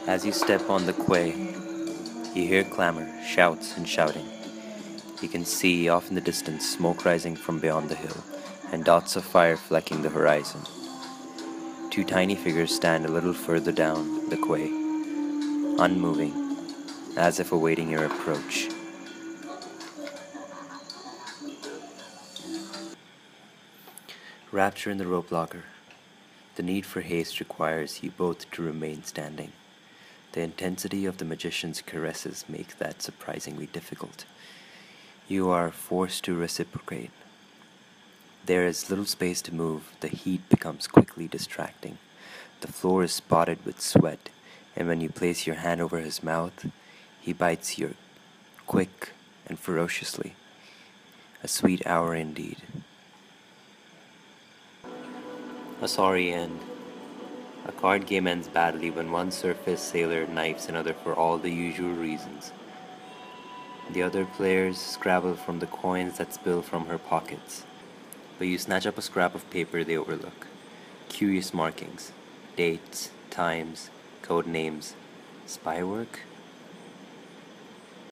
As you step on the quay, you hear clamor, shouts, and shouting. You can see off in the distance smoke rising from beyond the hill and dots of fire flecking the horizon. Two tiny figures stand a little further down the quay, unmoving, as if awaiting your approach. Rapture in the rope locker. The need for haste requires you both to remain standing. The intensity of the magician's caresses makes that surprisingly difficult. You are forced to reciprocate. There is little space to move, the heat becomes quickly distracting. The floor is spotted with sweat, and when you place your hand over his mouth, he bites you quick and ferociously. A sweet hour indeed. A sorry end. A card game ends badly when one surface sailor knifes another for all the usual reasons. The other players scrabble from the coins that spill from her pockets, but you snatch up a scrap of paper they overlook. Curious markings, dates, times, code names, spy work?